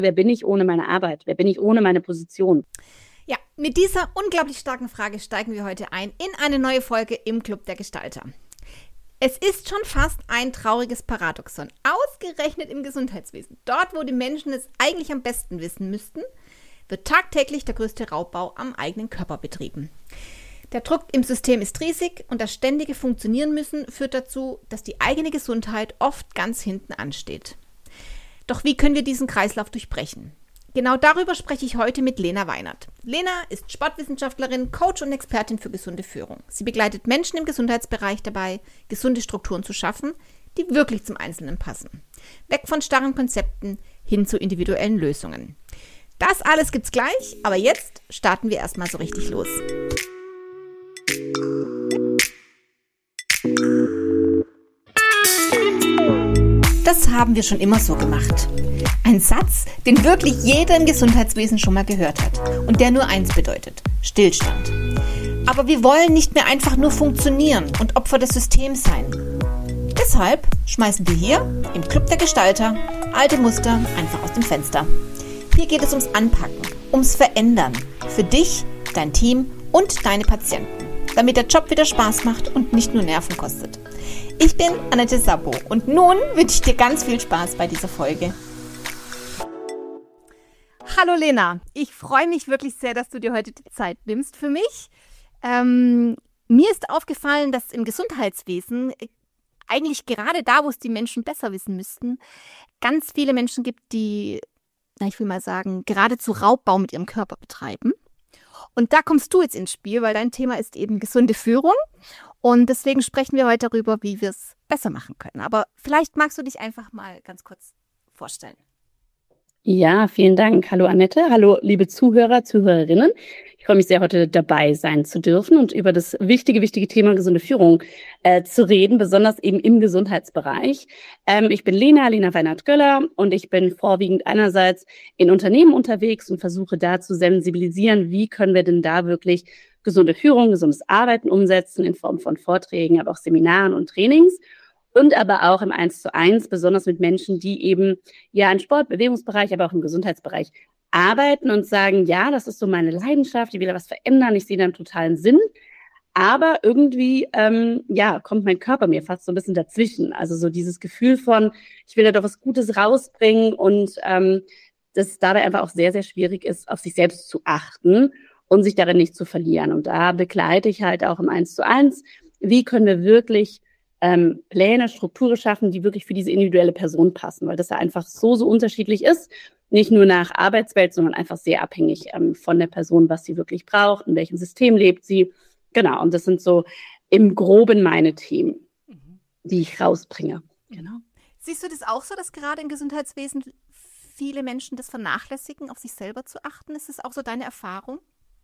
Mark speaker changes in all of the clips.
Speaker 1: Wer bin ich ohne meine Arbeit? Wer bin ich ohne meine Position?
Speaker 2: Ja, mit dieser unglaublich starken Frage steigen wir heute ein in eine neue Folge im Club der Gestalter. Es ist schon fast ein trauriges Paradoxon. Ausgerechnet im Gesundheitswesen, dort wo die Menschen es eigentlich am besten wissen müssten, wird tagtäglich der größte Raubbau am eigenen Körper betrieben. Der Druck im System ist riesig und das ständige Funktionieren müssen führt dazu, dass die eigene Gesundheit oft ganz hinten ansteht. Doch wie können wir diesen Kreislauf durchbrechen? Genau darüber spreche ich heute mit Lena Weinert. Lena ist Sportwissenschaftlerin, Coach und Expertin für gesunde Führung. Sie begleitet Menschen im Gesundheitsbereich dabei, gesunde Strukturen zu schaffen, die wirklich zum Einzelnen passen. Weg von starren Konzepten hin zu individuellen Lösungen. Das alles gibt's gleich, aber jetzt starten wir erstmal so richtig los. Das haben wir schon immer so gemacht. Ein Satz, den wirklich jeder im Gesundheitswesen schon mal gehört hat und der nur eins bedeutet: Stillstand. Aber wir wollen nicht mehr einfach nur funktionieren und Opfer des Systems sein. Deshalb schmeißen wir hier im Club der Gestalter alte Muster einfach aus dem Fenster. Hier geht es ums Anpacken, ums Verändern. Für dich, dein Team und deine Patienten. Damit der Job wieder Spaß macht und nicht nur Nerven kostet. Ich bin Annette Sabo und nun wünsche ich dir ganz viel Spaß bei dieser Folge. Hallo Lena, ich freue mich wirklich sehr, dass du dir heute die Zeit nimmst für mich. Mir ist aufgefallen, dass im Gesundheitswesen, eigentlich gerade da, wo es die Menschen besser wissen müssten, ganz viele Menschen gibt, die, ich will mal sagen, geradezu Raubbau mit ihrem Körper betreiben. Und da kommst du jetzt ins Spiel, weil dein Thema ist eben gesunde Führung. Und deswegen sprechen wir heute darüber, wie wir es besser machen können. Aber vielleicht magst du dich einfach mal ganz kurz vorstellen.
Speaker 1: Ja, vielen Dank. Hallo Annette, hallo liebe Zuhörer, Zuhörerinnen. Ich freue mich sehr, heute dabei sein zu dürfen und über das wichtige Thema gesunde Führung zu reden, besonders eben im Gesundheitsbereich. Ich bin Lena Weinert-Göller und ich bin vorwiegend einerseits in Unternehmen unterwegs und versuche da zu sensibilisieren, wie können wir denn da wirklich gesunde Führung, gesundes Arbeiten umsetzen in Form von Vorträgen, aber auch Seminaren und Trainings. Und aber auch im 1:1, besonders mit Menschen, die eben ja im Sport, Bewegungsbereich, aber auch im Gesundheitsbereich arbeiten und sagen, ja, das ist so meine Leidenschaft, ich will da was verändern, ich sehe da einen totalen Sinn. Aber irgendwie, kommt mein Körper mir fast so ein bisschen dazwischen. Also so dieses Gefühl von, ich will da doch was Gutes rausbringen und dass es dabei einfach auch sehr, sehr schwierig ist, auf sich selbst zu achten und sich darin nicht zu verlieren. Und da begleite ich halt auch im 1:1, wie können wir wirklich Pläne, Strukturen schaffen, die wirklich für diese individuelle Person passen, weil das ja einfach so unterschiedlich ist, nicht nur nach Arbeitswelt, sondern einfach sehr abhängig von der Person, was sie wirklich braucht, in welchem System lebt sie. Genau, und das sind so im Groben meine Themen, die ich rausbringe. Genau.
Speaker 2: Siehst du das auch so, dass gerade im Gesundheitswesen viele Menschen das vernachlässigen, auf sich selber zu achten? Ist das auch so deine Erfahrung?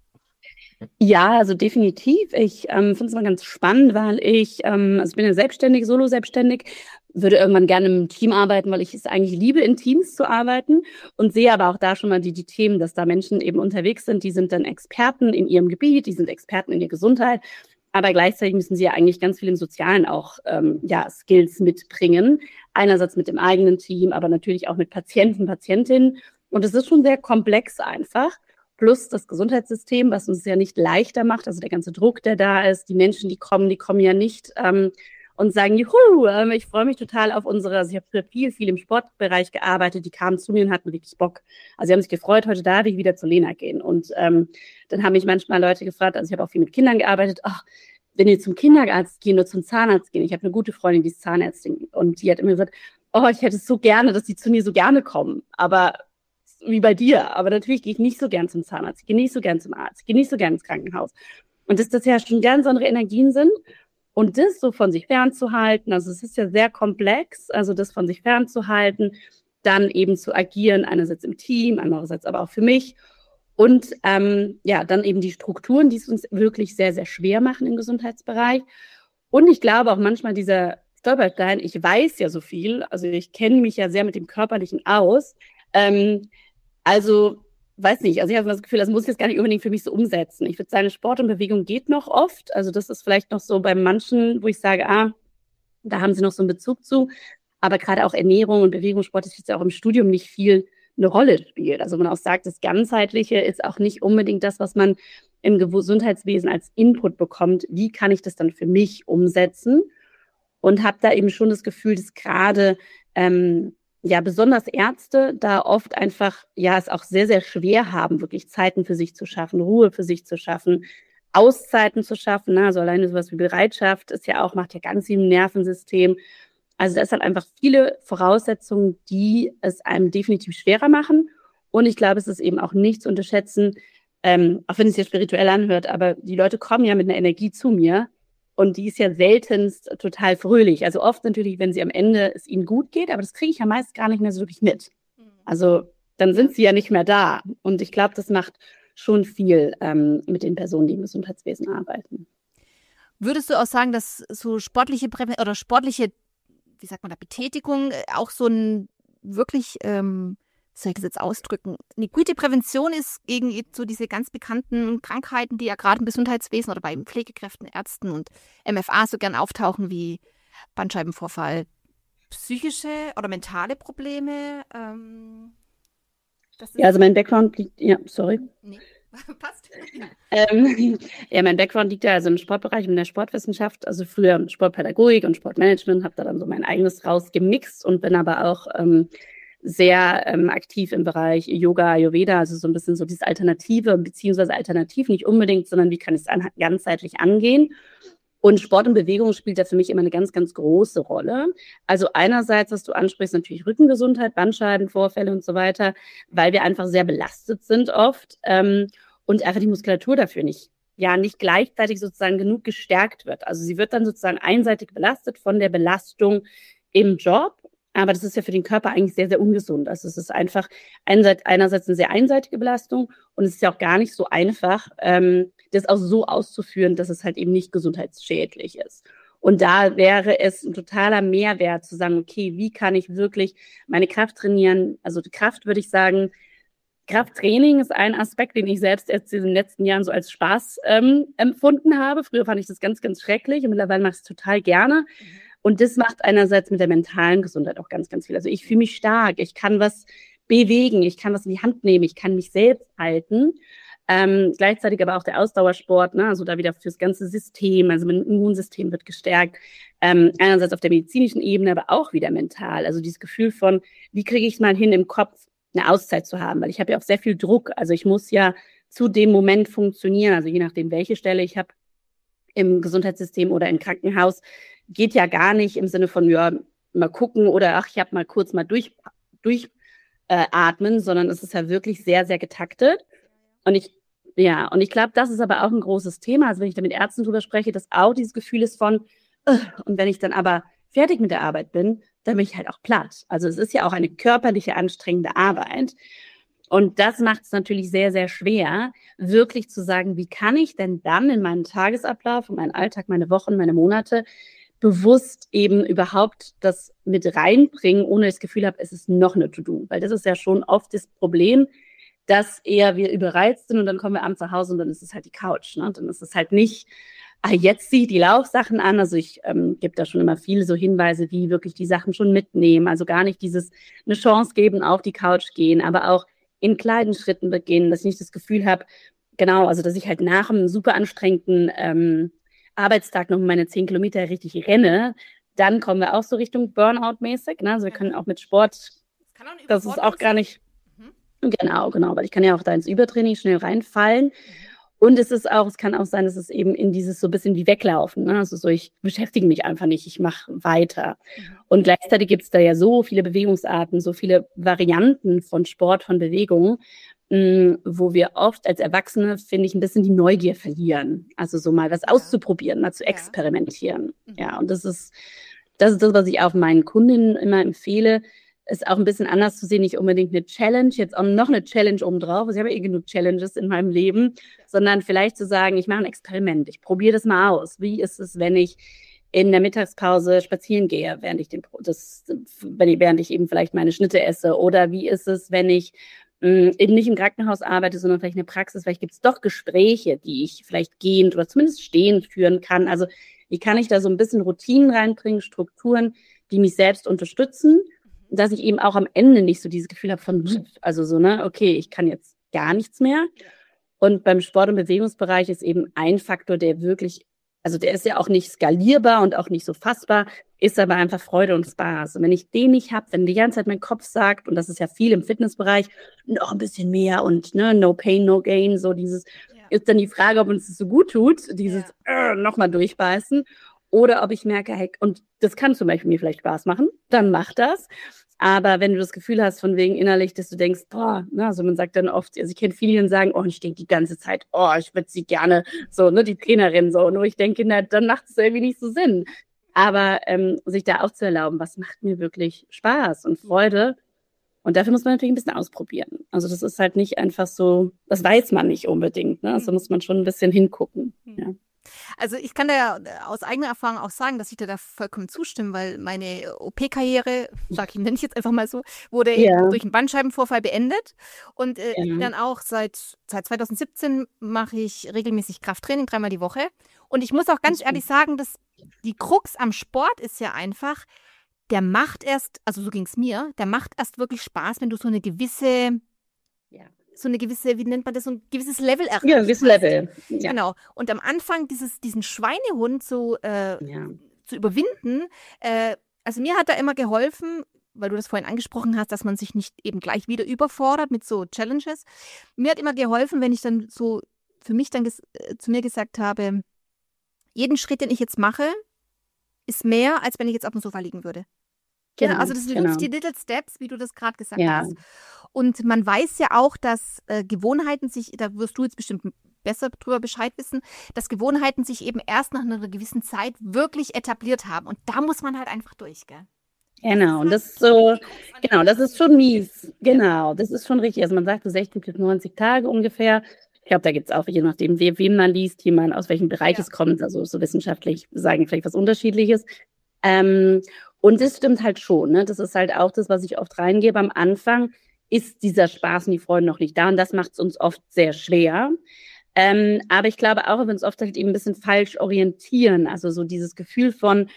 Speaker 1: Ja, also definitiv. Ich finde es mal ganz spannend, weil ich bin ja selbstständig, solo-selbstständig, würde irgendwann gerne im Team arbeiten, weil ich es eigentlich liebe, in Teams zu arbeiten und sehe aber auch da schon mal die Themen, dass da Menschen eben unterwegs sind, die sind dann Experten in ihrem Gebiet, die sind Experten in der Gesundheit, aber gleichzeitig müssen sie ja eigentlich ganz viel im Sozialen auch Skills mitbringen. Einerseits mit dem eigenen Team, aber natürlich auch mit Patienten, Patientinnen. Und es ist schon sehr komplex einfach. Plus das Gesundheitssystem, was uns ja nicht leichter macht, also der ganze Druck, der da ist, die Menschen, die kommen ja nicht und sagen, juhu, ich freue mich total auf also ich habe früher viel im Sportbereich gearbeitet, die kamen zu mir und hatten wirklich Bock. Also sie haben sich gefreut, heute darf ich wieder zu Lena gehen. Und dann haben mich manchmal Leute gefragt, also ich habe auch viel mit Kindern gearbeitet, wenn ihr zum Kinderarzt gehen oder zum Zahnarzt gehen, ich habe eine gute Freundin, die ist Zahnärztin und die hat immer gesagt, ich hätte es so gerne, dass die zu mir so gerne kommen, aber wie bei dir, aber natürlich gehe ich nicht so gern zum Zahnarzt, ich gehe nicht so gern zum Arzt, ich gehe nicht so gern ins Krankenhaus. Und dass das ja schon ganz andere Energien sind und das so von sich fernzuhalten, also es ist ja sehr komplex, also das von sich fernzuhalten, dann eben zu agieren, einerseits im Team, andererseits aber auch für mich und dann eben die Strukturen, die es uns wirklich sehr, sehr schwer machen im Gesundheitsbereich. Und ich glaube auch manchmal dieser Stolperstein, ich weiß ja so viel, also ich kenne mich ja sehr mit dem Körperlichen aus, weiß nicht, also ich habe das Gefühl, das muss ich jetzt gar nicht unbedingt für mich so umsetzen. Ich würde sagen, Sport und Bewegung geht noch oft. Also das ist vielleicht noch so bei manchen, wo ich sage, da haben sie noch so einen Bezug zu. Aber gerade auch Ernährung und Bewegungssport ist jetzt ja auch im Studium nicht viel eine Rolle spielt. Also man auch sagt, das Ganzheitliche ist auch nicht unbedingt das, was man im Gesundheitswesen als Input bekommt. Wie kann ich das dann für mich umsetzen? Und habe da eben schon das Gefühl, dass gerade ja besonders Ärzte da oft einfach ja es auch sehr, sehr schwer haben, wirklich Zeiten für sich zu schaffen, Ruhe für sich zu schaffen, Auszeiten zu schaffen. Ne? Also alleine sowas wie Bereitschaft ist ja auch, macht ja ganz viel im Nervensystem. Also da ist halt einfach viele Voraussetzungen, die es einem definitiv schwerer machen. Und ich glaube, es ist eben auch nicht zu unterschätzen, auch wenn es sich spirituell anhört, aber die Leute kommen ja mit einer Energie zu mir und die ist ja seltenst total fröhlich. Also oft natürlich, wenn sie am Ende es ihnen gut geht, aber das kriege ich ja meist gar nicht mehr so wirklich mit. Also dann sind sie ja nicht mehr da. Und ich glaube, das macht schon viel mit den Personen, die im Gesundheitswesen arbeiten.
Speaker 2: Würdest du auch sagen, dass so sportliche oder sportliche, wie sagt man da, Betätigung auch so ein wirklich, soll ich das jetzt ausdrücken, eine gute Prävention ist gegen so diese ganz bekannten Krankheiten, die ja gerade im Gesundheitswesen oder bei Pflegekräften, Ärzten und MFA so gern auftauchen wie Bandscheibenvorfall, psychische oder mentale Probleme?
Speaker 1: Ja, also mein Background liegt, ja, sorry.
Speaker 2: Nee. Passt.
Speaker 1: Ja, mein Background liegt ja also im Sportbereich, in der Sportwissenschaft, also früher Sportpädagogik und Sportmanagement, habe da dann so mein eigenes rausgemixt und bin aber auch sehr aktiv im Bereich Yoga, Ayurveda, also so ein bisschen so dieses Alternative, beziehungsweise alternativ nicht unbedingt, sondern wie kann ich es ganzheitlich angehen. Und Sport und Bewegung spielt da für mich immer eine ganz, ganz große Rolle. Also einerseits, was du ansprichst, natürlich Rückengesundheit, Bandscheibenvorfälle und so weiter, weil wir einfach sehr belastet sind oft und einfach die Muskulatur dafür nicht gleichzeitig sozusagen genug gestärkt wird. Also sie wird dann sozusagen einseitig belastet von der Belastung im Job. Aber das ist ja für den Körper eigentlich sehr, sehr ungesund. Also es ist einfach einerseits eine sehr einseitige Belastung und es ist ja auch gar nicht so einfach, das auch so auszuführen, dass es halt eben nicht gesundheitsschädlich ist. Und da wäre es ein totaler Mehrwert zu sagen, okay, wie kann ich wirklich meine Kraft trainieren? Also die Kraft würde ich sagen, Krafttraining ist ein Aspekt, den ich selbst erst in den letzten Jahren so als Spaß empfunden habe. Früher fand ich das ganz, ganz schrecklich und mittlerweile mache ich es total gerne. Und das macht einerseits mit der mentalen Gesundheit auch ganz, ganz viel. Also ich fühle mich stark, ich kann was bewegen, ich kann was in die Hand nehmen, ich kann mich selbst halten. Gleichzeitig aber auch der Ausdauersport, ne? Also da wieder fürs ganze System, also mein Immunsystem wird gestärkt. Einerseits auf der medizinischen Ebene, aber auch wieder mental. Also dieses Gefühl von, wie kriege ich es mal hin, im Kopf eine Auszeit zu haben? Weil ich habe ja auch sehr viel Druck. Also ich muss ja zu dem Moment funktionieren, also je nachdem, welche Stelle ich habe im Gesundheitssystem oder im Krankenhaus, geht ja gar nicht im Sinne von, ja, mal gucken oder ach, ich habe mal kurz mal durchatmen, sondern es ist ja wirklich sehr, sehr getaktet. Und ich glaube, das ist aber auch ein großes Thema. Also wenn ich da mit Ärzten drüber spreche, dass auch dieses Gefühl ist von, und wenn ich dann aber fertig mit der Arbeit bin, dann bin ich halt auch platt. Also es ist ja auch eine körperliche, anstrengende Arbeit. Und das macht es natürlich sehr, sehr schwer, wirklich zu sagen, wie kann ich denn dann in meinen Tagesablauf, in meinen Alltag, meine Wochen, meine Monate bewusst eben überhaupt das mit reinbringen, ohne das Gefühl habe, es ist noch eine To-Do. Weil das ist ja schon oft das Problem, dass eher wir überreizt sind und dann kommen wir abends nach Hause und dann ist es halt die Couch. Ne? Dann ist es halt nicht, jetzt zieh die Laufsachen an. Also ich gebe da schon immer viele so Hinweise, wie wirklich die Sachen schon mitnehmen. Also gar nicht dieses eine Chance geben, auf die Couch gehen, aber auch in kleinen Schritten beginnen, dass ich nicht das Gefühl habe, genau, also dass ich halt nach einem super anstrengenden Arbeitstag noch meine 10 Kilometer richtig renne, dann kommen wir auch so Richtung Burnout-mäßig. Ne? Also wir können auch mit Sport, das ist auch gar nicht, genau, weil ich kann ja auch da ins Übertraining schnell reinfallen. Und es kann auch sein, dass es eben in dieses so ein bisschen wie Weglaufen, ne? Also so, ich beschäftige mich einfach nicht, ich mache weiter. Und gleichzeitig gibt es da ja so viele Bewegungsarten, so viele Varianten von Sport, von Bewegung, wo wir oft als Erwachsene, finde ich, ein bisschen die Neugier verlieren. Also so mal was auszuprobieren, mal zu experimentieren. Ja, und das ist das, was ich auch meinen Kundinnen immer empfehle, ist auch ein bisschen anders zu sehen, nicht unbedingt eine Challenge, jetzt auch noch eine Challenge obendrauf, also ich habe ja genug Challenges in meinem Leben, sondern vielleicht zu sagen, ich mache ein Experiment, ich probiere das mal aus. Wie ist es, wenn ich in der Mittagspause spazieren gehe, während ich eben vielleicht meine Schnitte esse? Oder wie ist es, wenn ich eben nicht im Krankenhaus arbeite, sondern vielleicht in der Praxis? Vielleicht gibt es doch Gespräche, die ich vielleicht gehend oder zumindest stehend führen kann. Also wie kann ich da so ein bisschen Routinen reinbringen, Strukturen, die mich selbst unterstützen dass ich eben auch am Ende nicht so dieses Gefühl habe von, also so, ne, okay, ich kann jetzt gar nichts mehr. Und beim Sport- und Bewegungsbereich ist eben ein Faktor, der wirklich, also der ist ja auch nicht skalierbar und auch nicht so fassbar, ist aber einfach Freude und Spaß. Und wenn ich den nicht habe, wenn die ganze Zeit mein Kopf sagt, und das ist ja viel im Fitnessbereich, noch ein bisschen mehr und ne, no pain, no gain, so dieses, ist dann die Frage, ob uns das so gut tut, dieses nochmal durchbeißen, oder ob ich merke, hey, und das kann zum Beispiel mir vielleicht Spaß machen, dann mach das. Aber wenn du das Gefühl hast, von wegen innerlich, dass du denkst, boah, ne, also man sagt dann oft, also ich kenne viele, die sagen, oh, ich denke die ganze Zeit, oh, ich würde sie gerne, so, ne, die Trainerin, so, nur ich denke, na, dann macht es irgendwie nicht so Sinn. Aber sich da auch zu erlauben, was macht mir wirklich Spaß und Freude. Und dafür muss man natürlich ein bisschen ausprobieren. Also das ist halt nicht einfach so, das weiß man nicht unbedingt, ne? Also muss man schon ein bisschen hingucken, ja.
Speaker 2: Also ich kann da ja aus eigener Erfahrung auch sagen, dass ich dir da vollkommen zustimme, weil meine OP-Karriere, nenne ich jetzt einfach mal so, wurde durch einen Bandscheibenvorfall beendet. Und dann auch seit 2017 mache ich regelmäßig Krafttraining, 3-mal die Woche. Und ich muss auch ganz ehrlich sagen, dass die Krux am Sport ist ja einfach, der macht erst, also so ging es mir, der macht erst wirklich Spaß, wenn du so eine gewisse, wie nennt man das, so ein gewisses Level erreichst.
Speaker 1: Ja, ein gewisses Level.
Speaker 2: Ja. Genau. Und am Anfang diesen Schweinehund zu überwinden, also mir hat da immer geholfen, weil du das vorhin angesprochen hast, dass man sich nicht eben gleich wieder überfordert mit so Challenges. Mir hat immer geholfen, wenn ich dann so für mich dann zu mir gesagt habe, jeden Schritt, den ich jetzt mache, ist mehr, als wenn ich jetzt auf dem Sofa liegen würde. Genau, also das sind die Little Steps, wie du das gerade gesagt hast. Und man weiß ja auch, dass Gewohnheiten sich, da wirst du jetzt bestimmt besser drüber Bescheid wissen, dass Gewohnheiten sich eben erst nach einer gewissen Zeit wirklich etabliert haben. Und da muss man halt einfach durch, gell?
Speaker 1: Genau, und das ist so, genau, das ist schon mies. Genau, das ist schon richtig. Also man sagt so 60 bis 90 Tage ungefähr. Ich glaube, da gibt es auch, je nachdem, wem man liest, jemand aus welchem Bereich es kommt, also so wissenschaftlich sagen vielleicht was Unterschiedliches. Und das stimmt halt schon, ne? Das ist halt auch das, was ich oft reingebe. Am Anfang ist dieser Spaß und die Freude noch nicht da und das macht es uns oft sehr schwer. Aber ich glaube auch, wenn wir uns oft halt eben ein bisschen falsch orientieren, also so dieses Gefühl von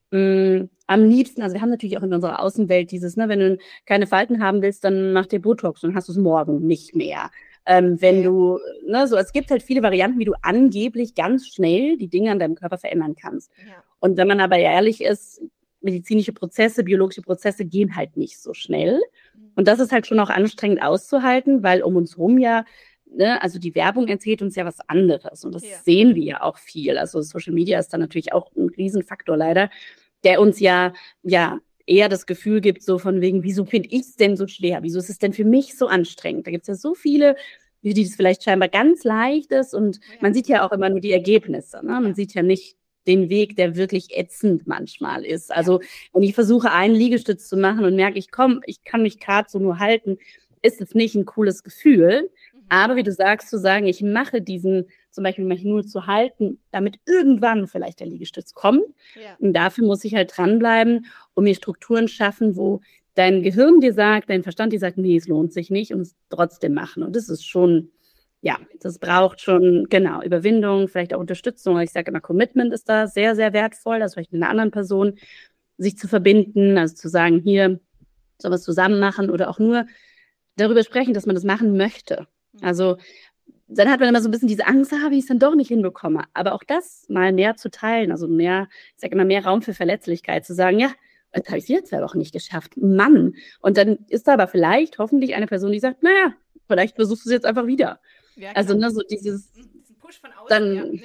Speaker 1: am liebsten, also wir haben natürlich auch in unserer Außenwelt dieses, ne, wenn du keine Falten haben willst, dann mach dir Botox und hast es morgen nicht mehr. Wenn du, ne, so, es gibt halt viele Varianten, wie du angeblich ganz schnell die Dinge an deinem Körper verändern kannst. Ja. Und wenn man aber ehrlich ist, medizinische Prozesse, biologische Prozesse gehen halt nicht so schnell. Und das ist halt schon auch anstrengend auszuhalten, weil um uns rum ja, ne, also die Werbung erzählt uns ja was anderes. Und das sehen wir ja auch viel. Also Social Media ist da natürlich auch ein Riesenfaktor leider, der uns ja eher das Gefühl gibt, so von wegen, wieso finde ich es denn so schwer? Wieso ist es denn für mich so anstrengend? Da gibt es ja so viele, für die das vielleicht scheinbar ganz leicht ist und man sieht ja auch immer nur die Ergebnisse. Ne? Man sieht ja nicht den Weg, der wirklich ätzend manchmal ist. Also, wenn ich versuche, einen Liegestütz zu machen und merke, ich kann mich gerade so nur halten, ist es nicht ein cooles Gefühl. Aber wie du sagst, zu sagen, ich mache diesen, zum Beispiel mache ich nur zu halten, damit irgendwann vielleicht der Liegestütz kommt. Ja. Und dafür muss ich halt dranbleiben und mir Strukturen schaffen, wo dein Gehirn dir sagt, dein Verstand dir sagt, nee, es lohnt sich nicht und es trotzdem machen. Und das ist schon, ja, das braucht schon, genau, Überwindung, vielleicht auch Unterstützung. Ich sage immer, Commitment ist da sehr, sehr wertvoll, also vielleicht mit einer anderen Person sich zu verbinden, also zu sagen, hier, sollen wir es zusammen machen oder auch nur darüber sprechen, dass man das machen möchte. Also dann hat man immer so ein bisschen diese Angst, wie ich es dann doch nicht hinbekomme. Aber auch das mal mehr zu teilen, also mehr, ich sage immer, mehr Raum für Verletzlichkeit, zu sagen, ja, jetzt habe ich es jetzt 2 Wochen nicht geschafft. Mann. Und dann ist da aber vielleicht hoffentlich eine Person, die sagt, naja, vielleicht versuchst du es jetzt einfach wieder. Ja, also ne, so dieses Push von außen, dann,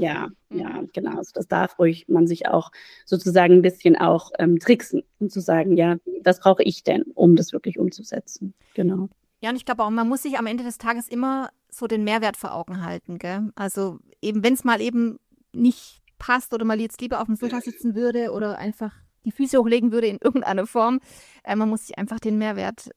Speaker 1: genau. Also das darf ruhig man sich auch sozusagen ein bisschen auch tricksen und zu sagen, ja, was brauche ich denn, um das wirklich umzusetzen? Genau.
Speaker 2: Ja, und ich glaube auch, man muss sich am Ende des Tages immer so den Mehrwert vor Augen halten, gell? Also eben, wenn es mal eben nicht passt oder mal jetzt lieber auf dem Sofa sitzen würde oder einfach die Füße hochlegen würde in irgendeiner Form, man muss sich einfach den Mehrwert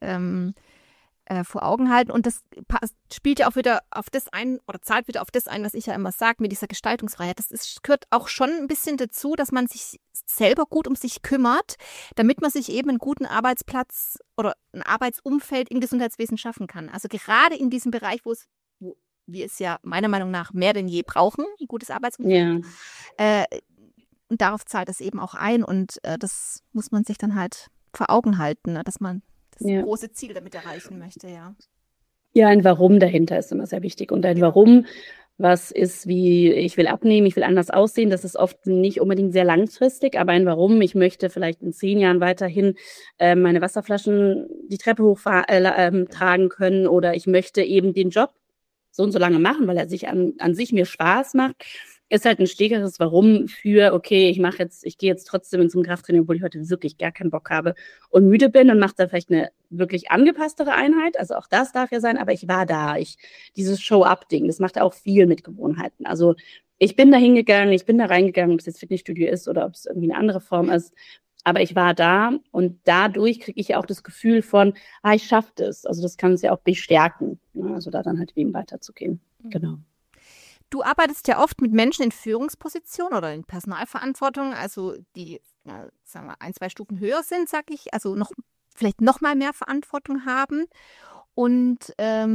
Speaker 2: vor Augen halten. Und das spielt ja auch wieder auf das ein oder zahlt wieder auf das ein, was ich ja immer sage, mit dieser Gestaltungsfreiheit. Gehört auch schon ein bisschen dazu, dass man sich selber gut um sich kümmert, damit man sich eben einen guten Arbeitsplatz oder ein Arbeitsumfeld im Gesundheitswesen schaffen kann. Also gerade in diesem Bereich, wo wir es ja meiner Meinung nach mehr denn je brauchen, ein gutes Arbeitsumfeld. Ja. Und darauf zahlt es eben auch ein und das muss man sich dann halt vor Augen halten, ne? Dass man das
Speaker 1: Ja.
Speaker 2: große Ziel damit erreichen möchte, ja.
Speaker 1: Ja, ein Warum dahinter ist immer sehr wichtig. Und ein Warum, was ist, wie ich will abnehmen, ich will anders aussehen, das ist oft nicht unbedingt sehr langfristig, aber ein Warum, ich möchte vielleicht in 10 Jahren weiterhin meine Wasserflaschen die Treppe hoch tragen können oder ich möchte eben den Job so und so lange machen, weil er sich an sich mir Spaß macht, ist halt ein stärkeres Warum für, okay, ich gehe jetzt trotzdem in so ein Krafttraining, obwohl ich heute wirklich gar keinen Bock habe und müde bin und mache da vielleicht eine wirklich angepasstere Einheit. Also auch das darf ja sein, aber ich war da. Dieses Show-up-Ding, das macht auch viel mit Gewohnheiten. Also ich bin da hingegangen, ich bin da reingegangen, ob es jetzt Fitnessstudio ist oder ob es irgendwie eine andere Form ist. Aber ich war da und dadurch kriege ich ja auch das Gefühl von, ich schaffe das. Also das kann uns ja auch bestärken. Ne? Also da dann halt eben weiterzugehen. Genau.
Speaker 2: Du arbeitest ja oft mit Menschen in Führungspositionen oder in Personalverantwortung, also die, sagen wir, 1, 2 Stufen höher sind, sag ich, also vielleicht noch mal mehr Verantwortung haben. Und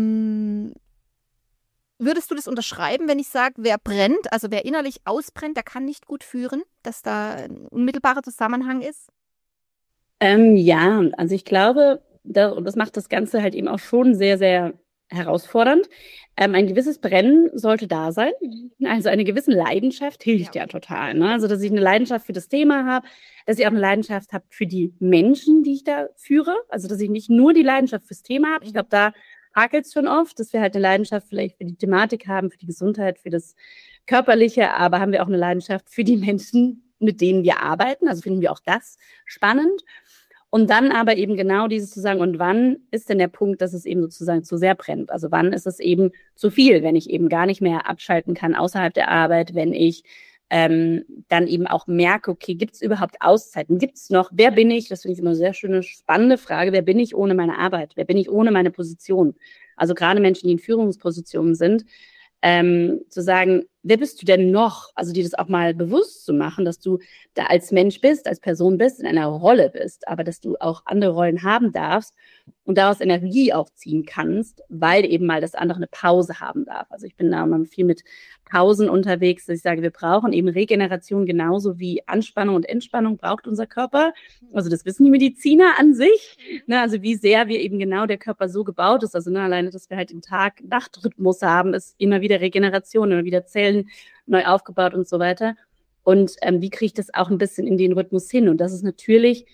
Speaker 2: würdest du das unterschreiben, wenn ich sage, wer brennt, also wer innerlich ausbrennt, der kann nicht gut führen, dass da ein unmittelbarer Zusammenhang ist?
Speaker 1: Ja, also ich glaube, und das macht das Ganze halt eben auch schon sehr, sehr herausfordernd. Ein gewisses Brennen sollte da sein. Also eine gewisse Leidenschaft hilft ja total. Ne? Also, dass ich eine Leidenschaft für das Thema habe, dass ich auch eine Leidenschaft habe für die Menschen, die ich da führe. Also, dass ich nicht nur die Leidenschaft fürs Thema habe. Ich glaube, da hakelt es schon oft, dass wir halt eine Leidenschaft vielleicht für die Thematik haben, für die Gesundheit, für das Körperliche, aber haben wir auch eine Leidenschaft für die Menschen, mit denen wir arbeiten. Also finden wir auch das spannend. Und dann aber eben genau dieses zu sagen, und wann ist denn der Punkt, dass es eben sozusagen zu sehr brennt? Also wann ist es eben zu viel, wenn ich eben gar nicht mehr abschalten kann außerhalb der Arbeit, wenn ich dann eben auch merke, okay, gibt es überhaupt Auszeiten? Gibt es noch, wer bin ich? Das finde ich immer eine sehr schöne, spannende Frage. Wer bin ich ohne meine Arbeit? Wer bin ich ohne meine Position? Also gerade Menschen, die in Führungspositionen sind, zu sagen, wer bist du denn noch? Also dir das auch mal bewusst zu machen, dass du da als Mensch bist, als Person bist, in einer Rolle bist, aber dass du auch andere Rollen haben darfst und daraus Energie auch ziehen kannst, weil eben mal das andere eine Pause haben darf. Also ich bin da mal viel mit Pausen unterwegs, dass ich sage, wir brauchen eben Regeneration genauso wie Anspannung und Entspannung braucht unser Körper. Also das wissen die Mediziner an sich, ne? Also wie sehr wir eben genau der Körper so gebaut ist. Also alleine, dass wir halt den Tag-Nacht-Rhythmus haben, ist immer wieder Regeneration, immer wieder Zellen neu aufgebaut und so weiter. Und wie kriege ich das auch ein bisschen in den Rhythmus hin? Und das ist natürlich,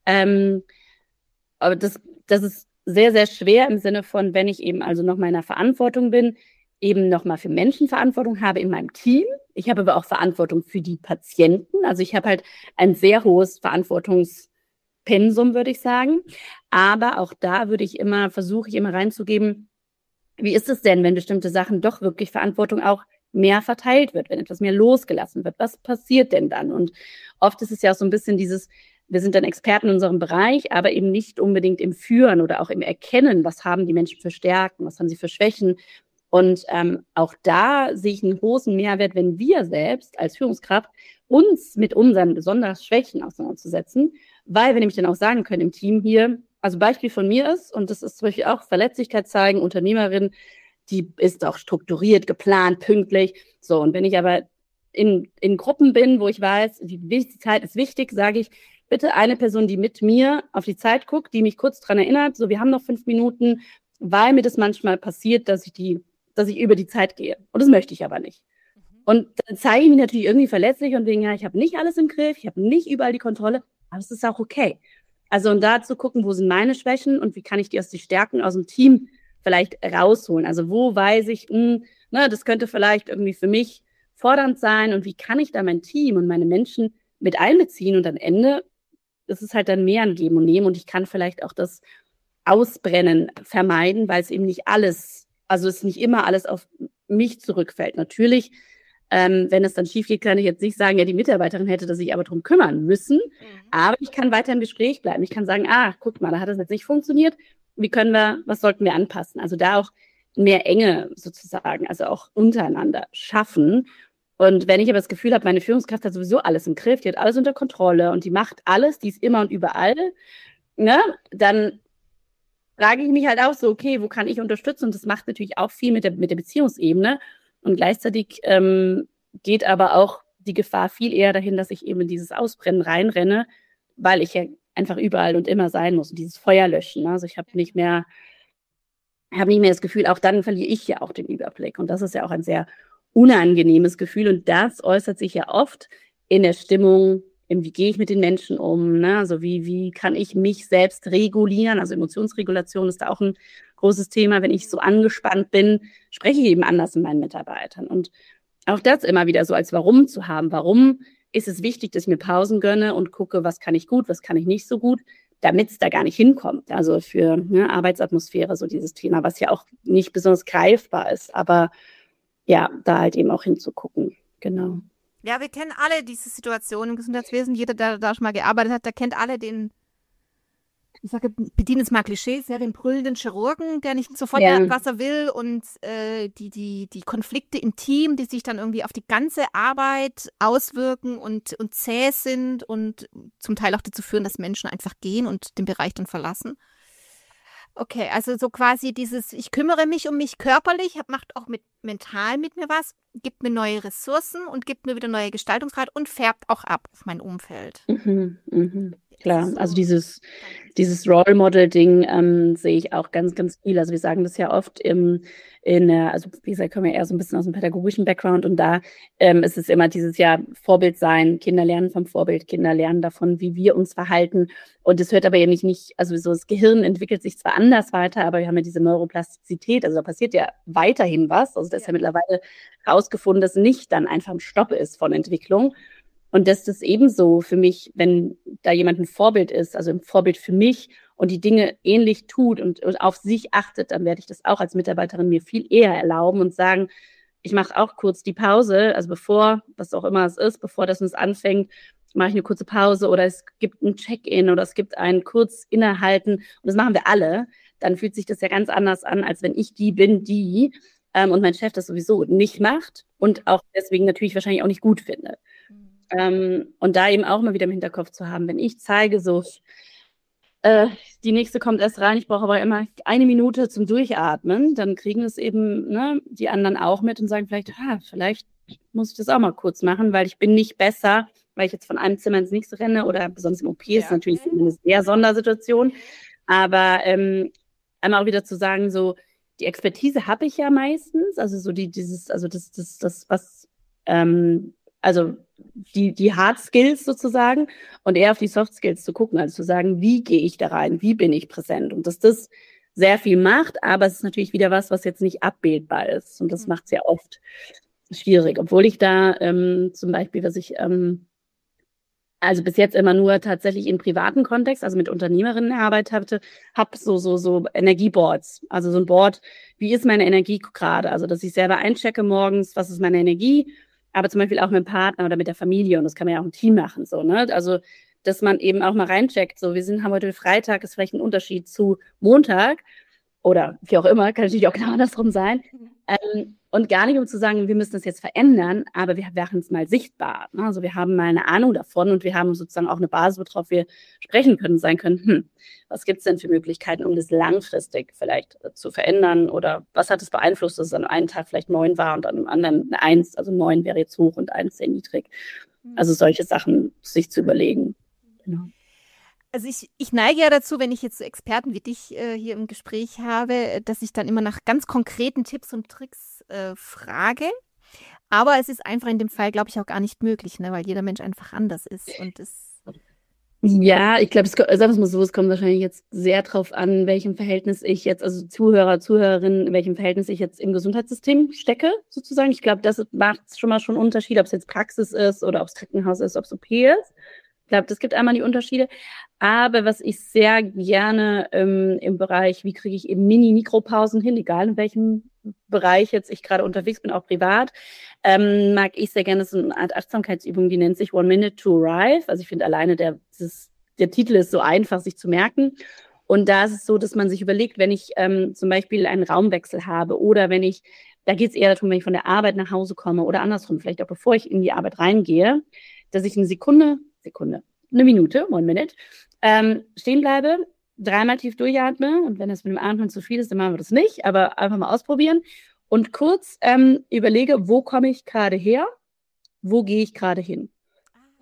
Speaker 1: aber das ist sehr, sehr schwer im Sinne von, wenn ich eben also noch mal in der Verantwortung bin, eben noch mal für Menschen Verantwortung habe in meinem Team. Ich habe aber auch Verantwortung für die Patienten. Also ich habe halt ein sehr hohes Verantwortungspensum, würde ich sagen. Aber auch da versuche ich immer reinzugeben, wie ist es denn, wenn bestimmte Sachen doch wirklich Verantwortung auch mehr verteilt wird, wenn etwas mehr losgelassen wird? Was passiert denn dann? Und oft ist es ja auch so ein bisschen wir sind dann Experten in unserem Bereich, aber eben nicht unbedingt im Führen oder auch im Erkennen, was haben die Menschen für Stärken, was haben sie für Schwächen. Und auch da sehe ich einen großen Mehrwert, wenn wir selbst als Führungskraft uns mit unseren besonders Schwächen auseinanderzusetzen, weil wir nämlich dann auch sagen können im Team hier, also Beispiel von mir ist, und das ist zum Beispiel auch Verletzlichkeit zeigen, Unternehmerin, die ist auch strukturiert, geplant, pünktlich. So, und wenn ich aber in Gruppen bin, wo ich weiß, die Zeit ist wichtig, sage ich, bitte eine Person, die mit mir auf die Zeit guckt, die mich kurz daran erinnert, so, wir haben noch 5 Minuten, weil mir das manchmal passiert, dass ich über die Zeit gehe. Und das möchte ich aber nicht. Und dann zeige ich mich natürlich irgendwie verletzlich und wegen, ja, ich habe nicht alles im Griff, ich habe nicht überall die Kontrolle, aber es ist auch okay. Also und da zu gucken, wo sind meine Schwächen und wie kann ich die Stärken aus dem Team vielleicht rausholen. Also wo weiß ich, das könnte vielleicht irgendwie für mich fordernd sein und wie kann ich da mein Team und meine Menschen mit einbeziehen und am Ende ist es halt dann mehr ein Geben und Nehmen und ich kann vielleicht auch das Ausbrennen vermeiden, weil es eben nicht alles, also es nicht immer alles auf mich zurückfällt. Natürlich, wenn es dann schief geht, kann ich jetzt nicht sagen, ja, die Mitarbeiterin hätte sich aber drum kümmern müssen, aber ich kann weiter im Gespräch bleiben. Ich kann sagen, guck mal, da hat das jetzt nicht funktioniert. Was sollten wir anpassen? Also da auch mehr Enge sozusagen, also auch untereinander schaffen. Und wenn ich aber das Gefühl habe, meine Führungskraft hat sowieso alles im Griff, die hat alles unter Kontrolle und die macht alles, die ist immer und überall, ne, dann frage ich mich halt auch so, okay, wo kann ich unterstützen? Und das macht natürlich auch viel mit der Beziehungsebene. Und gleichzeitig geht aber auch die Gefahr viel eher dahin, dass ich eben in dieses Ausbrennen reinrenne, weil ich ja einfach überall und immer sein muss und dieses Feuer löschen. Ne? Also ich habe nicht mehr das Gefühl, auch dann verliere ich ja auch den Überblick. Und das ist ja auch ein sehr unangenehmes Gefühl. Und das äußert sich ja oft in der Stimmung, wie gehe ich mit den Menschen um, ne? Also wie kann ich mich selbst regulieren? Also Emotionsregulation ist da auch ein großes Thema. Wenn ich so angespannt bin, spreche ich eben anders mit meinen Mitarbeitern. Und auch das immer wieder so als Warum zu haben. Warum ist es wichtig, dass ich mir Pausen gönne und gucke, was kann ich gut, was kann ich nicht so gut, damit es da gar nicht hinkommt. Also für Arbeitsatmosphäre, so dieses Thema, was ja auch nicht besonders greifbar ist. Aber ja, da halt eben auch hinzugucken. Genau.
Speaker 2: Ja, wir kennen alle diese Situation im Gesundheitswesen. Jeder, der da schon mal gearbeitet hat, der kennt alle den, ich sage, bediene es mal Klischees, ja, den brüllenden Chirurgen, der nicht sofort was er will und die Konflikte im Team, die sich dann irgendwie auf die ganze Arbeit auswirken und zäh sind und zum Teil auch dazu führen, dass Menschen einfach gehen und den Bereich dann verlassen. Okay, also so quasi dieses, ich kümmere mich um mich körperlich, macht auch mental mit mir was, gibt mir neue Ressourcen und gibt mir wieder neue Gestaltungsgrad und färbt auch ab auf mein Umfeld.
Speaker 1: Klar, so, also dieses Role Model-Ding sehe ich auch ganz, ganz viel. Also wir sagen das ja oft also wie gesagt, kommen wir eher so ein bisschen aus dem pädagogischen Background und da ist es immer dieses Jahr Vorbild sein, Kinder lernen vom Vorbild, Kinder lernen davon, wie wir uns verhalten und es hört aber ja nicht, also so das Gehirn entwickelt sich zwar anders weiter, aber wir haben ja diese Neuroplastizität, also da passiert ja weiterhin was, also das ist ja mittlerweile herausgefunden, dass nicht dann einfach ein Stopp ist von Entwicklung. Und dass das ebenso für mich, wenn da jemand ein Vorbild ist, also ein Vorbild für mich und die Dinge ähnlich tut und auf sich achtet, dann werde ich das auch als Mitarbeiterin mir viel eher erlauben und sagen, ich mache auch kurz die Pause, also bevor, was auch immer es ist, bevor das uns anfängt, mache ich eine kurze Pause oder es gibt ein Check-in oder es gibt ein kurz Innehalten und das machen wir alle, dann fühlt sich das ja ganz anders an, als wenn ich die bin, die und mein Chef das sowieso nicht macht und auch deswegen natürlich wahrscheinlich auch nicht gut finde. Und da eben auch mal wieder im Hinterkopf zu haben, wenn ich zeige, so, die nächste kommt erst rein, ich brauche aber immer 1 Minute zum Durchatmen, dann kriegen es eben die anderen auch mit und sagen vielleicht muss ich das auch mal kurz machen, weil ich bin nicht besser, weil ich jetzt von einem Zimmer ins nächste renne oder besonders im OP ist natürlich eine sehr Sondersituation, aber einmal auch wieder zu sagen, so, die Expertise habe ich ja meistens, also so also die Hard Skills sozusagen und eher auf die Soft Skills zu gucken, also zu sagen, wie gehe ich da rein, wie bin ich präsent und dass das sehr viel macht, aber es ist natürlich wieder was jetzt nicht abbildbar ist und das macht es ja oft schwierig, obwohl ich da zum Beispiel, was ich also bis jetzt immer nur tatsächlich im privaten Kontext, also mit Unternehmerinnen erarbeitet habe so Energieboards, also so ein Board, wie ist meine Energie gerade, also dass ich selber einchecke morgens, was ist meine Energie, aber zum Beispiel auch mit dem Partner oder mit der Familie und das kann man ja auch im Team machen, so, ne? Also, dass man eben auch mal reincheckt, so, haben heute Freitag, ist vielleicht ein Unterschied zu Montag oder wie auch immer, kann natürlich auch genau andersrum sein. Und gar nicht, um zu sagen, wir müssen das jetzt verändern, aber wir machen es mal sichtbar. Ne? Also wir haben mal eine Ahnung davon und wir haben sozusagen auch eine Basis, worauf wir sprechen können, sein können, was gibt es denn für Möglichkeiten, um das langfristig vielleicht zu verändern oder was hat es beeinflusst, dass es an einem Tag vielleicht 9 war und an einem anderen eine 1, also 9 wäre jetzt hoch und 1 sehr niedrig. Also solche Sachen sich zu überlegen. Genau.
Speaker 2: Also ich neige ja dazu, wenn ich jetzt so Experten wie dich hier im Gespräch habe, dass ich dann immer nach ganz konkreten Tipps und Tricks frage. Aber es ist einfach in dem Fall, glaube ich, auch gar nicht möglich, ne? Weil jeder Mensch einfach anders ist. Und
Speaker 1: ja, ich glaube, sagen wir es mal so, es kommt wahrscheinlich jetzt sehr drauf an, in welchem Verhältnis ich jetzt, also Zuhörer, Zuhörerinnen, in welchem Verhältnis ich jetzt im Gesundheitssystem stecke, sozusagen. Ich glaube, das macht schon mal schon einen Unterschied, ob es jetzt Praxis ist oder ob es Krankenhaus ist, ob es OP ist. Ich glaube, das gibt einmal die Unterschiede. Aber was ich sehr gerne im Bereich, wie kriege ich eben Mini-Mikropausen hin, egal in welchem Bereich jetzt ich gerade unterwegs bin, auch privat, mag ich sehr gerne so eine Art Achtsamkeitsübung, die nennt sich One Minute to Arrive. Also ich finde alleine der Titel ist so einfach, sich zu merken. Und da ist es so, dass man sich überlegt, wenn ich zum Beispiel einen Raumwechsel habe oder da geht es eher darum, wenn ich von der Arbeit nach Hause komme oder andersrum, vielleicht auch bevor ich in die Arbeit reingehe, dass ich eine Minute, 1 Minute, stehen bleibe, 3-mal tief durchatme und wenn das mit dem Atmen zu viel ist, dann machen wir das nicht, aber einfach mal ausprobieren und kurz überlege, wo komme ich gerade her, wo gehe ich gerade hin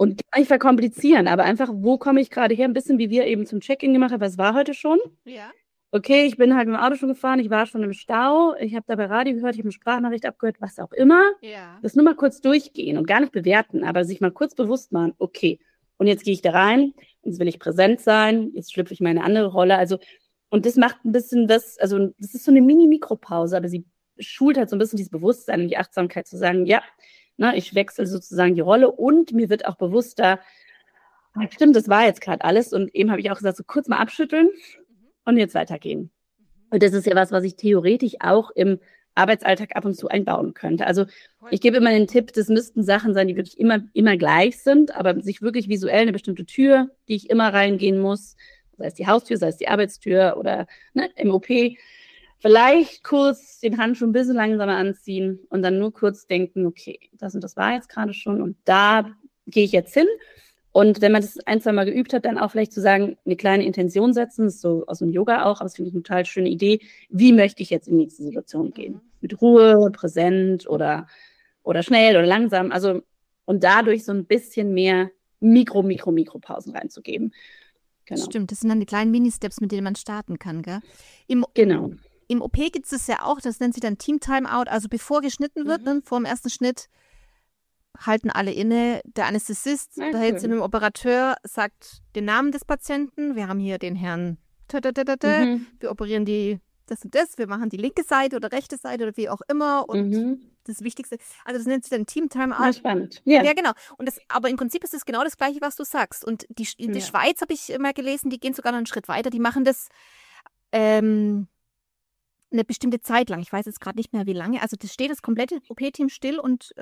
Speaker 1: Und gar nicht verkomplizieren, aber einfach, wo komme ich gerade her? Ein bisschen wie wir eben zum Check-in gemacht haben, was war heute schon?
Speaker 2: Ja.
Speaker 1: Okay, ich bin halt mit dem Auto schon gefahren, ich war schon im Stau, ich habe dabei Radio gehört, ich habe eine Sprachnachricht abgehört, was auch immer.
Speaker 2: Ja.
Speaker 1: Das nur mal kurz durchgehen und gar nicht bewerten, aber sich mal kurz bewusst machen, okay, und jetzt gehe ich da rein, jetzt will ich präsent sein, jetzt schlüpfe ich in meine andere Rolle. Also, und das macht ein bisschen das, also das ist so eine Mini-Mikropause, aber sie schult halt so ein bisschen dieses Bewusstsein und die Achtsamkeit zu sagen, ja, ne, ich wechsle sozusagen die Rolle und mir wird auch bewusster, stimmt, das war jetzt gerade alles. Und eben habe ich auch gesagt, so kurz mal abschütteln und jetzt weitergehen. Und das ist ja was ich theoretisch auch im Arbeitsalltag ab und zu einbauen könnte. Also ich gebe immer den Tipp, das müssten Sachen sein, die wirklich immer gleich sind, aber sich wirklich visuell eine bestimmte Tür, die ich immer reingehen muss, sei es die Haustür, sei es die Arbeitstür oder ne, im OP, vielleicht kurz den Handschuh ein bisschen langsamer anziehen und dann nur kurz denken, okay, das und das war jetzt gerade schon und da gehe ich jetzt hin. Und wenn man das ein, zwei Mal geübt hat, dann auch vielleicht zu sagen, eine kleine Intention setzen, das ist so aus dem Yoga auch, aber das finde ich eine total schöne Idee. Wie möchte ich jetzt in die nächste Situation gehen? Mit Ruhe, präsent oder schnell oder langsam. Also, und dadurch so ein bisschen mehr Mikropausen reinzugeben.
Speaker 2: Genau. Stimmt, das sind dann die kleinen Mini-Steps, mit denen man starten kann, gell?
Speaker 1: Genau.
Speaker 2: Im OP gibt es ja auch, das nennt sich dann Team-Timeout, also bevor geschnitten wird, dann vor dem ersten Schnitt halten alle inne. Der Anästhesist, da jetzt in einem Operateur, sagt den Namen des Patienten. Wir haben hier den Herrn, wir operieren die das und das, wir machen die linke Seite oder rechte Seite oder wie auch immer. Und das Wichtigste, also das nennt sich dann Team-Timeout.
Speaker 1: Spannend. Ja,
Speaker 2: genau. Und aber im Prinzip ist es genau das Gleiche, was du sagst. Und in der Schweiz habe ich immer gelesen, die gehen sogar noch einen Schritt weiter. Die machen das eine bestimmte Zeit lang. Ich weiß jetzt gerade nicht mehr, wie lange. Also das steht das komplette OP-Team still und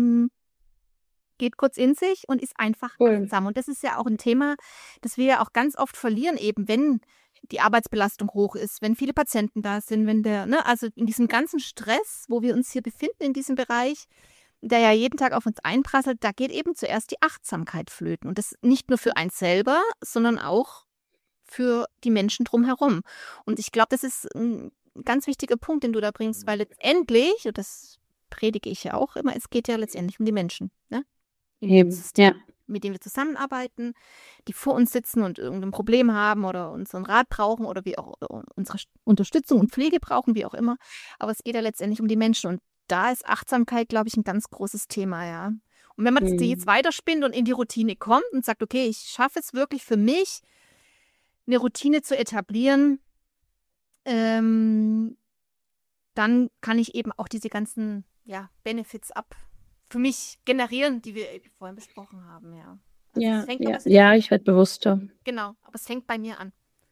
Speaker 2: geht kurz in sich und ist einfach achtsam. Und das ist ja auch ein Thema, das wir ja auch ganz oft verlieren, eben wenn die Arbeitsbelastung hoch ist, wenn viele Patienten da sind, wenn also in diesem ganzen Stress, wo wir uns hier befinden in diesem Bereich, der ja jeden Tag auf uns einprasselt, da geht eben zuerst die Achtsamkeit flöten. Und das nicht nur für einen selber, sondern auch für die Menschen drumherum. Und ich glaube, das ist ein ganz wichtiger Punkt, den du da bringst, weil letztendlich, und das predige ich ja auch immer, es geht ja letztendlich um die Menschen, ne? Mit denen wir zusammenarbeiten, die vor uns sitzen und irgendein Problem haben oder unseren Rat brauchen oder wie auch unsere Unterstützung und Pflege brauchen, wie auch immer. Aber es geht ja letztendlich um die Menschen. Und da ist Achtsamkeit, glaube ich, ein ganz großes Thema, ja. Und wenn man das jetzt weiterspinnt und in die Routine kommt und sagt, okay, ich schaffe es wirklich für mich, eine Routine zu etablieren, dann kann ich eben auch diese ganzen Benefits für mich generieren, die wir vorhin besprochen haben, ja. Also
Speaker 1: ich werde bewusster.
Speaker 2: Genau, aber es fängt bei mir an.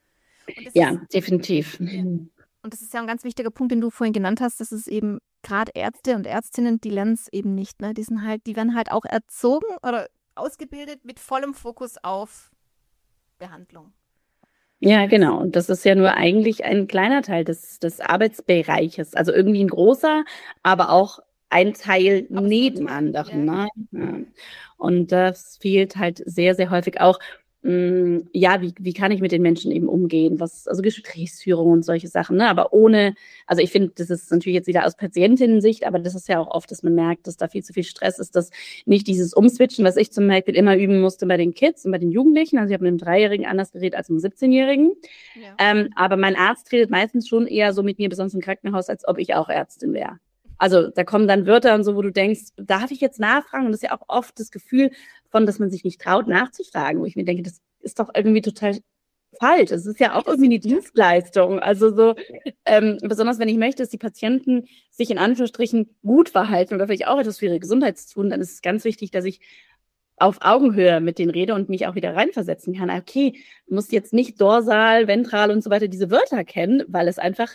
Speaker 1: Definitiv.
Speaker 2: Ja. Und das ist ja ein ganz wichtiger Punkt, den du vorhin genannt hast, dass es eben gerade Ärzte und Ärztinnen, die lernen es eben nicht, ne? Die werden halt auch erzogen oder ausgebildet mit vollem Fokus auf Behandlung.
Speaker 1: Ja, genau. Und das ist ja nur eigentlich ein kleiner Teil des Arbeitsbereiches. Also irgendwie ein großer, aber auch ein Teil neben anderen. Ne? Ja. Und das fehlt halt sehr, sehr häufig auch. Wie kann ich mit den Menschen eben umgehen? Also Gesprächsführung und solche Sachen, ne? Aber also ich finde, das ist natürlich jetzt wieder aus Patientinnen-Sicht, aber das ist ja auch oft, dass man merkt, dass da viel zu viel Stress ist, dass nicht dieses Umswitchen, was ich zum Beispiel immer üben musste bei den Kids und bei den Jugendlichen. Also ich habe mit einem 3-Jährigen anders geredet als mit einem 17-Jährigen. Ja. Aber mein Arzt redet meistens schon eher so mit mir, besonders im Krankenhaus, als ob ich auch Ärztin wäre. Also da kommen dann Wörter und so, wo du denkst, darf ich jetzt nachfragen? Und das ist ja auch oft das Gefühl dass man sich nicht traut, nachzufragen, wo ich mir denke, das ist doch irgendwie total falsch. Es ist ja auch irgendwie eine Dienstleistung. Also so, besonders wenn ich möchte, dass die Patienten sich in Anführungsstrichen gut verhalten oder vielleicht auch etwas für ihre Gesundheit tun, dann ist es ganz wichtig, dass ich auf Augenhöhe mit denen rede und mich auch wieder reinversetzen kann. Okay, du musst jetzt nicht dorsal, ventral und so weiter diese Wörter kennen, weil es einfach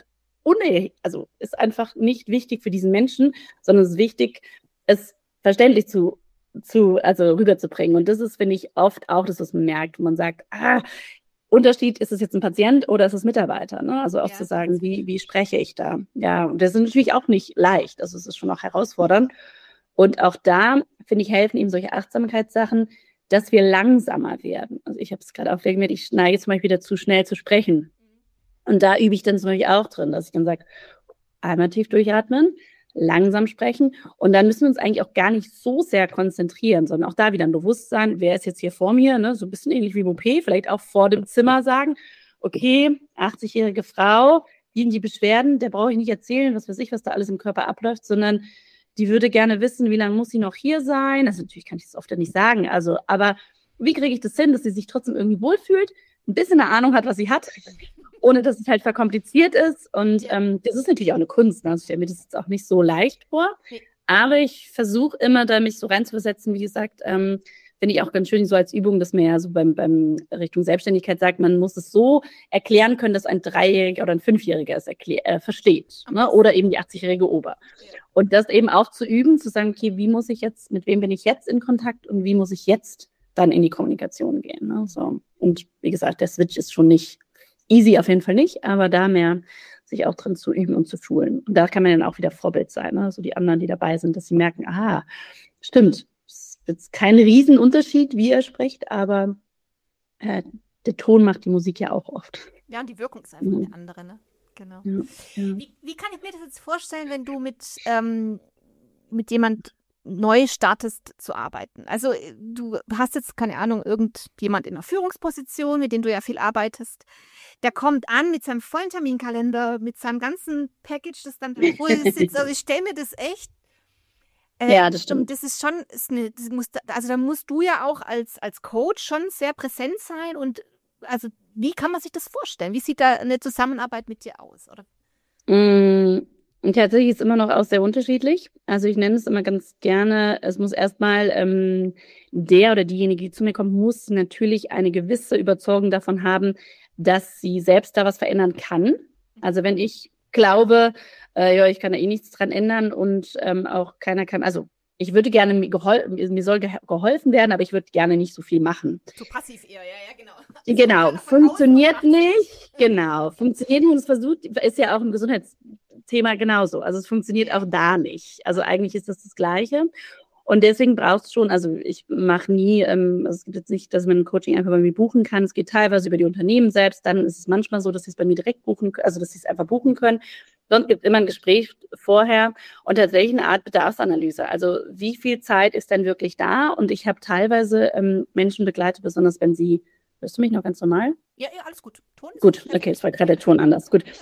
Speaker 1: ist einfach nicht wichtig für diesen Menschen, sondern es ist wichtig, es verständlich rüberzubringen. Und das ist, finde ich, oft auch das, was man merkt, wo man sagt, Unterschied, ist es jetzt ein Patient oder ist es Mitarbeiter? Ne? Also auch zu sagen, wie spreche ich da? Ja, und das ist natürlich auch nicht leicht. Also es ist schon auch herausfordernd. Und auch da, finde ich, helfen eben solche Achtsamkeitssachen, dass wir langsamer werden. Also ich habe es gerade auch gemerkt, ich neige zum Beispiel dazu, schnell zu sprechen. Und da übe ich dann zum Beispiel auch drin, dass ich dann sage, einmal tief durchatmen, langsam sprechen. Und dann müssen wir uns eigentlich auch gar nicht so sehr konzentrieren, sondern auch da wieder ein Bewusstsein, wer ist jetzt hier vor mir, ne? So ein bisschen ähnlich wie Bouquet, vielleicht auch vor dem Zimmer sagen, okay, 80-jährige Frau, die Beschwerden, der brauche ich nicht erzählen, was weiß ich, was da alles im Körper abläuft, sondern die würde gerne wissen, wie lange muss sie noch hier sein? Also natürlich kann ich das oft ja nicht sagen, also, aber wie kriege ich das hin, dass sie sich trotzdem irgendwie wohlfühlt, ein bisschen eine Ahnung hat, was sie hat, ohne dass es halt verkompliziert ist. Und das ist natürlich auch eine Kunst. Ne? Also ich stelle mir das jetzt auch nicht so leicht vor. Aber ich versuche immer, da mich so reinzuversetzen, wie gesagt, finde ich auch ganz schön so als Übung, dass man ja so beim Richtung Selbstständigkeit sagt, man muss es so erklären können, dass ein 3-Jähriger oder ein 5-Jähriger es versteht. Ne? Oder eben die 80-jährige Ober. Und das eben auch zu üben, zu sagen, okay, mit wem bin ich jetzt in Kontakt und wie muss ich jetzt dann in die Kommunikation gehen. Ne? So. Und wie gesagt, der Switch ist schon nicht easy, auf jeden Fall nicht, aber da mehr sich auch drin zu üben und zu schulen. Und da kann man dann auch wieder Vorbild sein, ne? So die anderen, die dabei sind, dass sie merken, aha, stimmt, es ist jetzt kein Riesenunterschied, wie er spricht, aber der Ton macht die Musik ja auch oft.
Speaker 2: Ja, und die Wirkung ist einfach eine andere, ne? Genau.
Speaker 1: Ja.
Speaker 2: Wie kann ich mir das jetzt vorstellen, wenn du mit jemand neu startest zu arbeiten? Also du hast jetzt, keine Ahnung, irgendjemand in einer Führungsposition, mit dem du ja viel arbeitest, der kommt an mit seinem vollen Terminkalender, mit seinem ganzen Package, das dann voll sitzt. Also ich stelle mir das echt.
Speaker 1: Ja, das stimmt.
Speaker 2: Das ist schon, also da musst du ja auch als Coach schon sehr präsent sein. Und also wie kann man sich das vorstellen? Wie sieht da eine Zusammenarbeit mit dir aus? Oder?
Speaker 1: Und tatsächlich ist es immer noch auch sehr unterschiedlich. Also ich nenne es immer ganz gerne, es muss erstmal der oder diejenige, die zu mir kommt, muss natürlich eine gewisse Überzeugung davon haben, dass sie selbst da was verändern kann. Also wenn ich glaube, ich kann da eh nichts dran ändern und auch keiner kann, also ich würde gerne, mir soll geholfen werden, aber ich würde gerne nicht so viel machen.
Speaker 2: So passiv eher, ja, genau.
Speaker 1: Genau, funktioniert nicht. Genau, funktioniert nicht. Und es versucht, ist ja auch im Gesundheitsthema genauso. Also es funktioniert auch da nicht. Also eigentlich ist das Gleiche. Und deswegen brauchst du schon, also ich mache nie, also es gibt jetzt nicht, dass man ein Coaching einfach bei mir buchen kann. Es geht teilweise über die Unternehmen selbst. Dann ist es manchmal so, dass sie es bei mir direkt buchen, also dass sie es einfach buchen können. Sonst gibt es immer ein Gespräch vorher und tatsächlich eine Art Bedarfsanalyse. Also wie viel Zeit ist denn wirklich da? Und ich habe teilweise Menschen begleitet, besonders wenn sie, hörst du mich noch ganz normal?
Speaker 2: Ja, alles gut. Ton ist
Speaker 1: gut, okay, es war gerade der Ton anders. Gut.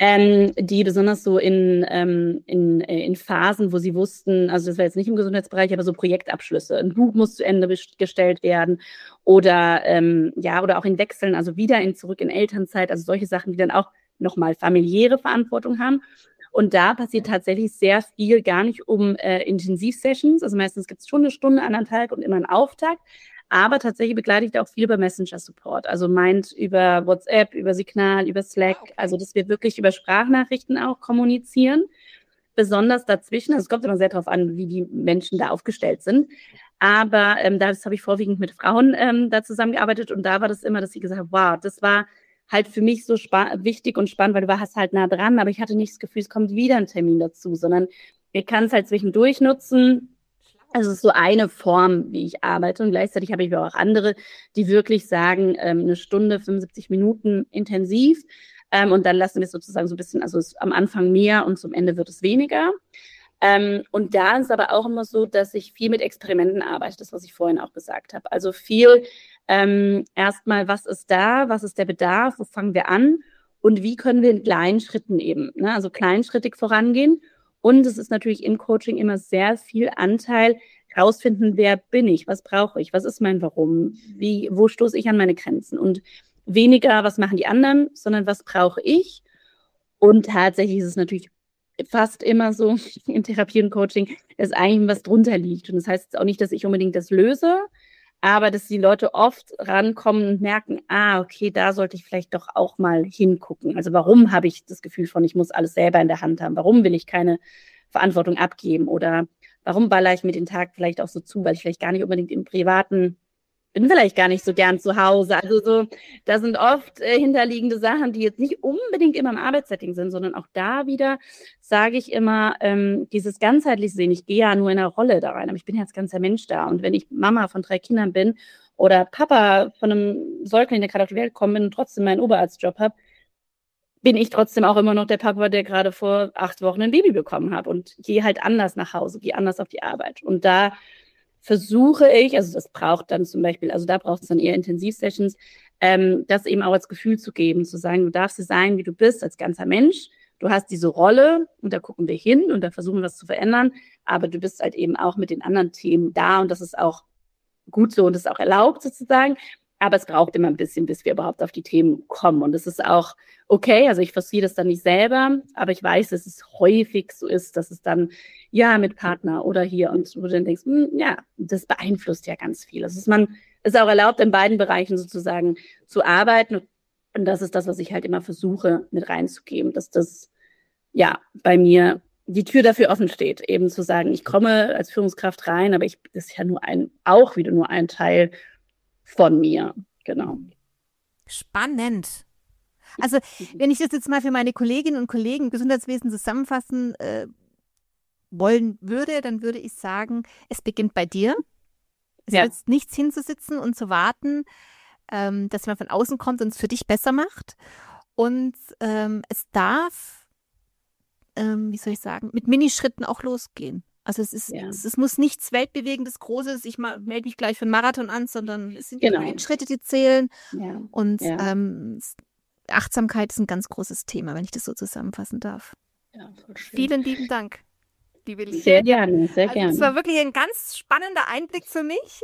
Speaker 1: Die besonders so in Phasen, wo sie wussten, also das war jetzt nicht im Gesundheitsbereich, aber so Projektabschlüsse. Ein Buch muss zu Ende gestellt werden oder oder auch in Wechseln, also wieder zurück in Elternzeit, also solche Sachen, die dann auch nochmal familiäre Verantwortung haben. Und da passiert tatsächlich sehr viel gar nicht um Intensivsessions. Also meistens gibt es schon eine Stunde, 1,5 und immer einen Auftakt. Aber tatsächlich begleite ich da auch viel über Messenger-Support. Also meint über WhatsApp, über Signal, über Slack. Okay. Also dass wir wirklich über Sprachnachrichten auch kommunizieren. Besonders dazwischen. Also es kommt immer sehr darauf an, wie die Menschen da aufgestellt sind. Aber das habe ich vorwiegend mit Frauen da zusammengearbeitet. Und da war das immer, dass sie gesagt haben, wow, das war halt für mich so wichtig und spannend, weil du warst halt nah dran, aber ich hatte nicht das Gefühl, es kommt wieder ein Termin dazu, sondern wir können es halt zwischendurch nutzen. Also es ist so eine Form, wie ich arbeite und gleichzeitig habe ich auch andere, die wirklich sagen, eine Stunde, 75 Minuten intensiv und dann lassen wir es sozusagen so ein bisschen, also es ist am Anfang mehr und zum Ende wird es weniger. Und da ist aber auch immer so, dass ich viel mit Experimenten arbeite, das, was ich vorhin auch gesagt habe. Also viel erstmal, was ist da, was ist der Bedarf, wo fangen wir an und wie können wir in kleinen Schritten eben, ne? Also kleinschrittig vorangehen. Und es ist natürlich im Coaching immer sehr viel Anteil, rausfinden, wer bin ich, was brauche ich, was ist mein Warum, wo stoße ich an meine Grenzen und weniger, was machen die anderen, sondern was brauche ich. Und tatsächlich ist es natürlich fast immer so in Therapie und Coaching, dass eigentlich was drunter liegt. Und das heißt auch nicht, dass ich unbedingt das löse, aber dass die Leute oft rankommen und merken, okay, da sollte ich vielleicht doch auch mal hingucken. Also warum habe ich das Gefühl von, ich muss alles selber in der Hand haben? Warum will ich keine Verantwortung abgeben? Oder warum ballere ich mir den Tag vielleicht auch so zu, weil ich vielleicht gar nicht unbedingt im Privaten bin, vielleicht gar nicht so gern zu Hause. Also so, da sind oft hinterliegende Sachen, die jetzt nicht unbedingt immer im Arbeitssetting sind, sondern auch da wieder sage ich immer, dieses ganzheitlich sehen. Ich gehe ja nur in einer Rolle da rein, aber ich bin ja als ganzer Mensch da. Und wenn ich Mama von 3 Kindern bin oder Papa von einem Säugling, der gerade auf die Welt gekommen bin und trotzdem meinen Oberarztjob habe, bin ich trotzdem auch immer noch der Papa, der gerade vor 8 Wochen ein Baby bekommen hat und gehe halt anders nach Hause, gehe anders auf die Arbeit. Und da versuche ich, also das braucht dann zum Beispiel, also da braucht es dann eher Intensivsessions, das eben auch als Gefühl zu geben, zu sagen, du darfst sein, wie du bist, als ganzer Mensch. Du hast diese Rolle und da gucken wir hin und da versuchen wir was zu verändern, aber du bist halt eben auch mit den anderen Themen da und das ist auch gut so und das ist auch erlaubt sozusagen. Aber es braucht immer ein bisschen, bis wir überhaupt auf die Themen kommen. Und es ist auch okay, also ich forciere das dann nicht selber, aber ich weiß, dass es häufig so ist, dass es dann, ja, mit Partner oder hier und wo du dann denkst, ja, das beeinflusst ja ganz viel. Also es ist auch erlaubt, in beiden Bereichen sozusagen zu arbeiten. Und das ist das, was ich halt immer versuche, mit reinzugeben, dass das, ja, bei mir die Tür dafür offen steht, eben zu sagen, ich komme als Führungskraft rein, aber das ist ja auch wieder nur ein Teil von mir, genau.
Speaker 2: Spannend. Also, wenn ich das jetzt mal für meine Kolleginnen und Kollegen im Gesundheitswesen zusammenfassen wollen würde, dann würde ich sagen, es beginnt bei dir. Es nützt nichts hinzusitzen und zu warten, dass jemand von außen kommt und es für dich besser macht. Und es darf, wie soll ich sagen, mit Minischritten auch losgehen. Also es muss nichts Weltbewegendes, Großes, ich melde mich gleich für einen Marathon an, sondern es sind die Schritte, die zählen. Ja. Und Achtsamkeit ist ein ganz großes Thema, wenn ich das so zusammenfassen darf. Ja, vielen lieben Dank, liebe Lina.
Speaker 1: Sehr gerne, sehr gerne.
Speaker 2: Es war wirklich ein ganz spannender Einblick für mich.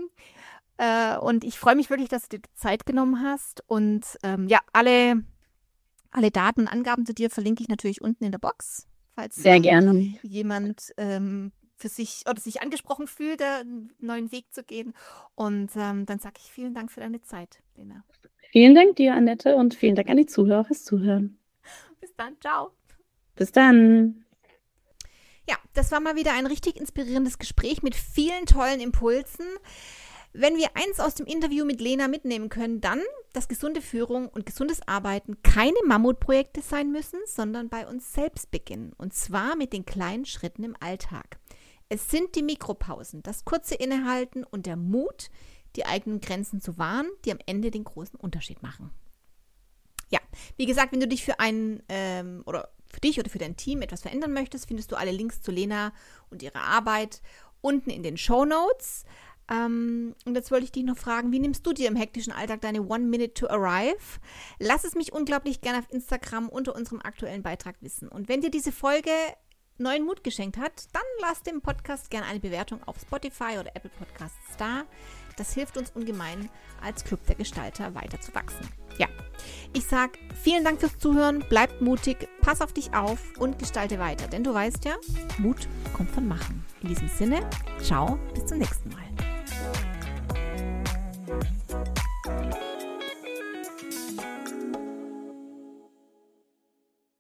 Speaker 2: Und ich freue mich wirklich, dass du dir Zeit genommen hast. Und alle Daten und Angaben zu dir verlinke ich natürlich unten in der Box. Falls
Speaker 1: sehr gerne
Speaker 2: jemand für sich oder sich angesprochen fühlt, einen neuen Weg zu gehen. Und dann sage ich vielen Dank für deine Zeit, Lena.
Speaker 1: Vielen Dank dir, Annette, und vielen Dank an die Zuhörer fürs Zuhören.
Speaker 2: Bis dann, ciao.
Speaker 1: Bis dann.
Speaker 2: Ja, das war mal wieder ein richtig inspirierendes Gespräch mit vielen tollen Impulsen. Wenn wir eins aus dem Interview mit Lena mitnehmen können, dann, dass gesunde Führung und gesundes Arbeiten keine Mammutprojekte sein müssen, sondern bei uns selbst beginnen. Und zwar mit den kleinen Schritten im Alltag. Es sind die Mikropausen, das kurze Innehalten und der Mut, die eigenen Grenzen zu wahren, die am Ende den großen Unterschied machen. Ja, wie gesagt, wenn du dich für für dich oder für dein Team etwas verändern möchtest, findest du alle Links zu Lena und ihrer Arbeit unten in den Shownotes. Und jetzt wollte ich dich noch fragen, wie nimmst du dir im hektischen Alltag deine 1 Minute to Arrive? Lass es mich unglaublich gerne auf Instagram unter unserem aktuellen Beitrag wissen. Und wenn dir diese Folge neuen Mut geschenkt hat, dann lass dem Podcast gerne eine Bewertung auf Spotify oder Apple Podcasts da. Das hilft uns ungemein, als Club der Gestalter weiter zu wachsen. Ja, ich sage vielen Dank fürs Zuhören, bleib mutig, pass auf dich auf und gestalte weiter. Denn du weißt ja, Mut kommt von Machen. In diesem Sinne, ciao, bis zum nächsten Mal.